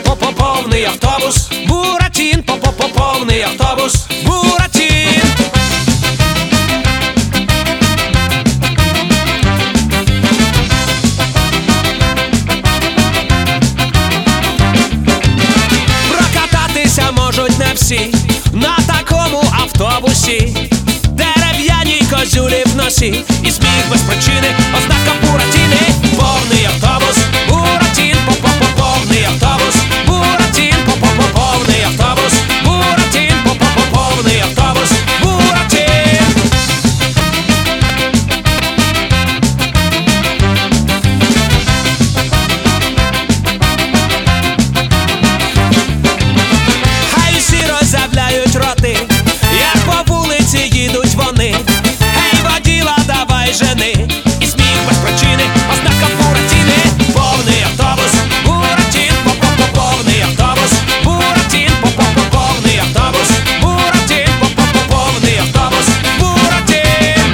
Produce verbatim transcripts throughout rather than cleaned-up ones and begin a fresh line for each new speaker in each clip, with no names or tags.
повний автобус, Буратін, повний автобус, Буратін. Прокататися можуть не всі на такому автобусі. Дерев'яні козюлі в носі і сміх без причини, ознака Буратіни. Повний автобус, Буратін, повний автобус, Буратін, повний автобус, Буратін, повний автобус, Буратін. Хай всі роззявляють роти, як по вулиці їдуть вони. Гей, воділа, давай жени, і сміх без причини, ознака Буратіни. Повний автобус, Буратін, повний автобус, Буратін, повний автобус, Буратін, повний автобус, Буратін.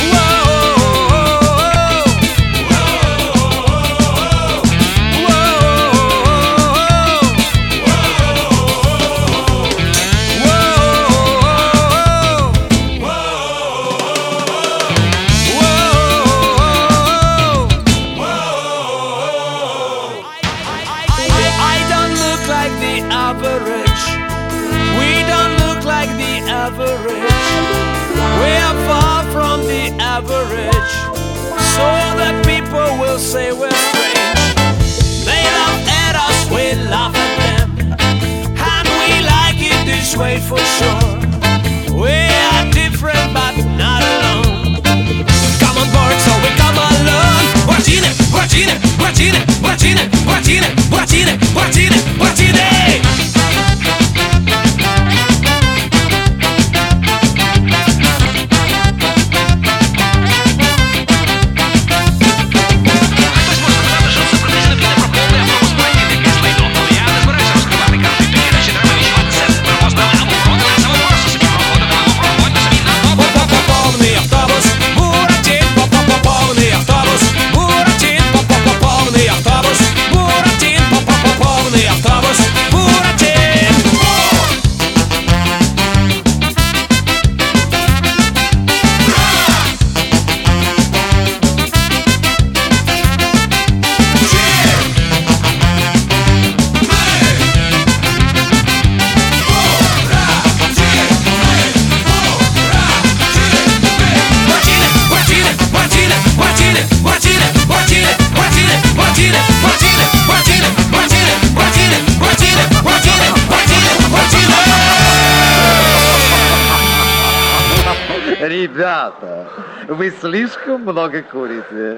I don't look like the average. We don't look like the average. We are far from the average. So that people will say we're strange. They laugh at us, we laugh at them. And we like it this way for sure. We are different but not alone. Come on board, so we come alone. Buratine, Buratine, Buratine, Buratine, Buratine, Buratine, Buratine, Buratine. Повний автобус, Буратін, повний автобус, Буратін, повний автобус, Буратін, повний автобус, Буратін.
Ребята, вы слишком много курите.